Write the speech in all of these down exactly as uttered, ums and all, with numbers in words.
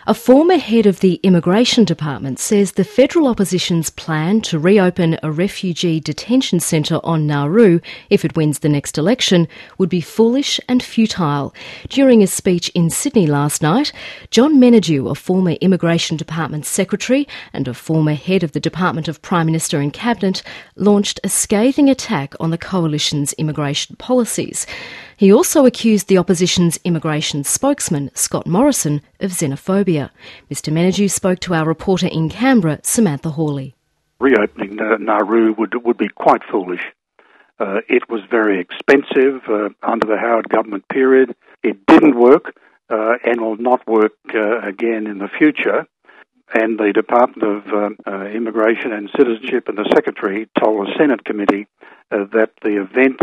A former head of the Immigration Department says the federal opposition's plan to reopen a refugee detention centre on Nauru, if it wins the next election, would be foolish and futile. During a speech in Sydney last night, John Menadue, a former Immigration Department secretary and a former head of the Department of Prime Minister and Cabinet, launched a scathing attack on the coalition's immigration policies. He also accused the opposition's immigration spokesman, Scott Morrison, of xenophobia. Mister Menadue spoke to our reporter in Canberra, Samantha Hawley. Reopening uh, Nauru would would be quite foolish. Uh, it was very expensive uh, under the Howard government period. It didn't work uh, and will not work uh, again in the future. And the Department of uh, uh, Immigration and Citizenship and the Secretary told the Senate committee uh, that the events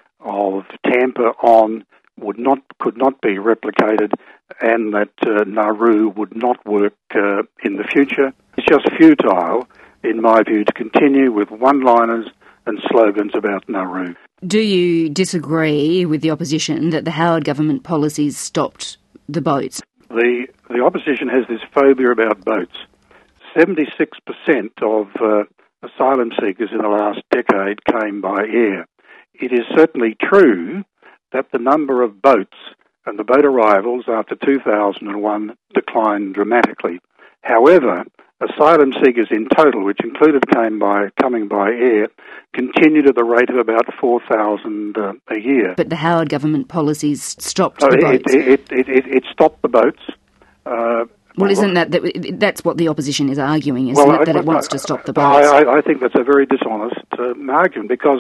of Tampa on would not could not be replicated, and that uh, Nauru would not work uh, in the future. It's just futile, in my view, to continue with one-liners and slogans about Nauru. Do you disagree with the opposition that the Howard government policies stopped the boats? The the opposition has this phobia about boats. seventy-six percent of uh, asylum seekers in the last decade came by air. It is certainly true that the number of boats and the boat arrivals after two thousand one declined dramatically. However, asylum seekers in total, which included came by, coming by air, continued at the rate of about four thousand uh, a year. But the Howard government policies stopped so the it, boats. It, it, it, it, it stopped the botes. Uh, well, isn't that, that that's what the opposition is arguing, isn't well, it, that I, it wants I, to stop the boats? I, I, I think that's a very dishonest uh, argument, because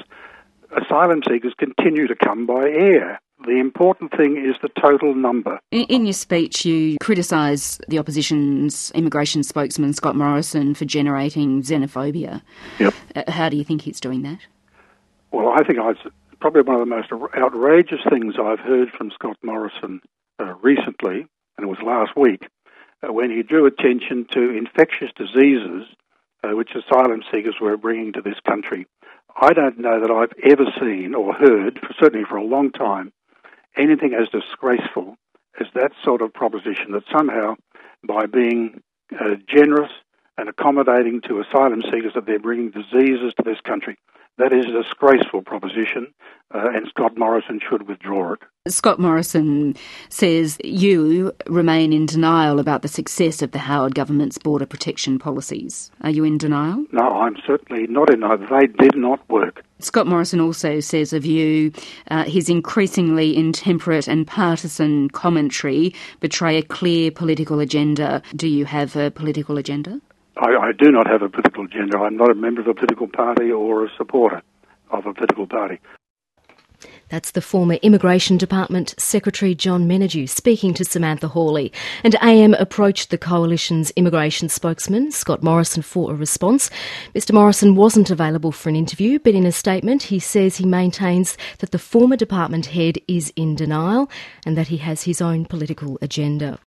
asylum seekers continue to come by air. The important thing is the total number. In, in your speech, you criticise the opposition's immigration spokesman, Scott Morrison, for generating xenophobia. Yep. Uh, how do you think he's doing that? Well, I think it's probably one of the most outrageous things I've heard from Scott Morrison uh, recently, and it was last week, uh, when he drew attention to infectious diseases uh, which asylum seekers were bringing to this country. I don't know that I've ever seen or heard, for, certainly for a long time, anything as disgraceful as that sort of proposition, that somehow by being uh, generous and accommodating to asylum seekers that they're bringing diseases to this country. That is a disgraceful proposition, uh, and Scott Morrison should withdraw it. Scott Morrison says you remain in denial about the success of the Howard government's border protection policies. Are you in denial? No, I'm certainly not in denial. They did not work. Scott Morrison also says of you, uh, his increasingly intemperate and partisan commentary betray a clear political agenda. Do you have a political agenda? I, I do not have a political agenda. I'm not a member of a political party or a supporter of a political party. That's the former Immigration Department Secretary John Menadue speaking to Samantha Hawley. And A M approached the Coalition's immigration spokesman, Scott Morrison, for a response. Mister Morrison wasn't available for an interview, but in a statement he says he maintains that the former department head is in denial and that he has his own political agenda.